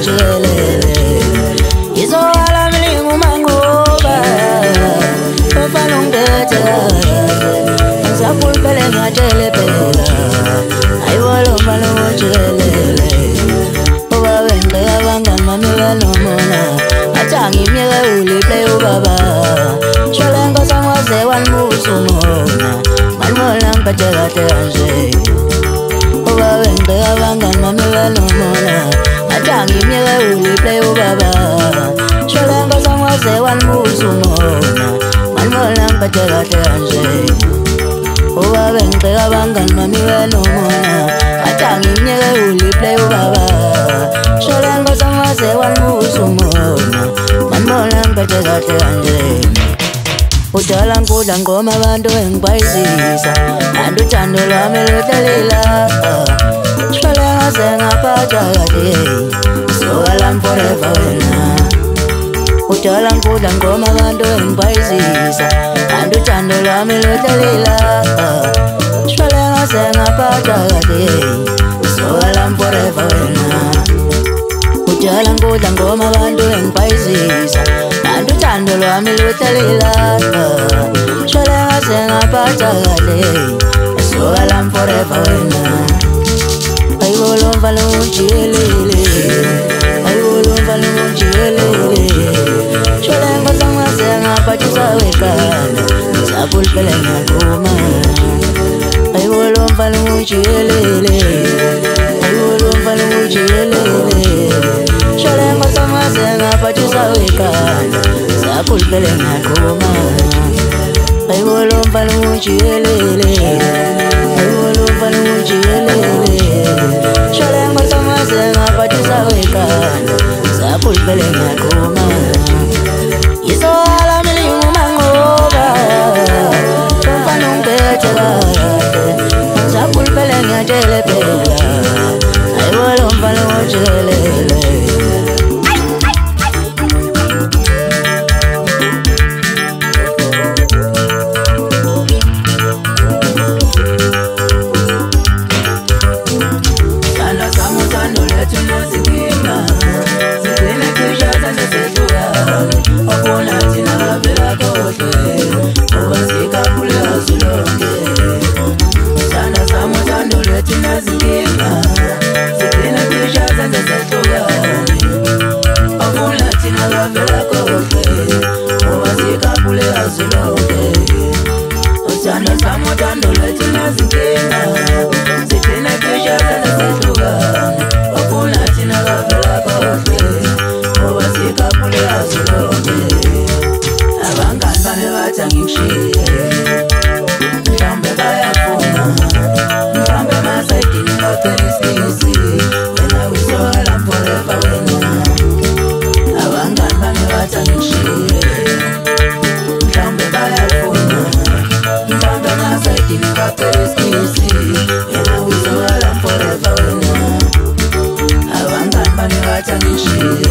ujikelele izohala mlingu mangoba ufana ungiphethe ngisapulpele ngiyatshele phela ayibolo mfana ujikelele uba wengqe abangani bami banomona athi angimyeke uliplay ubaba shole nkosami waze wangibusa umona ngalibona ngiphethe kahle kanje uba wengqe abangani bami banomona athi angimyeke uliplay ubaba shole nkosami waze wangibusa umona ngalibona ngiphethe kahle kanje uba wengqe abangani bami banomona athi angimyeke uliplay ubaba shole nkosami waze wangibusa umona ngalibona ngiphethe kahle kanje udala ngikudla ngqoma abantu engibhayizisa kanti uthando lwami luhlelela shole ngaze ngaphatha kahle soka lami forever wena udala ngikudla ngqoma abantu engibhayizisa kanti uthando lwami luhlelela shole ngaze ngaphatha kahle soka lami forever wena udala ngikudla ngqoma abantu engibhayizisa kanti uthando lwami luhlelela shole ngaze ngaphatha kahle soka lami forever wena ayibolo mfana ujikelele ayibolo mfana ujikelele shole nkosami ngaze ngaphathisa weqala ngisapulpele ngiyaqhuma ayibolo mfana ujikelele ayibolo mfana ujikelele shole nkosami ngaze ngaphathisa weqala ngisapulpele ngiyaqhuma ayibolo mfana ujikelele ayibolo mfana ujikelele shole nkosami ngaze ngaphathisa weqala ngisapulpele ngiyaqhuma izohala mlingu mangoba ufana ungiphethe kahle ngisapulpele ngiyatshele phela ayibolo mfana ujikelele She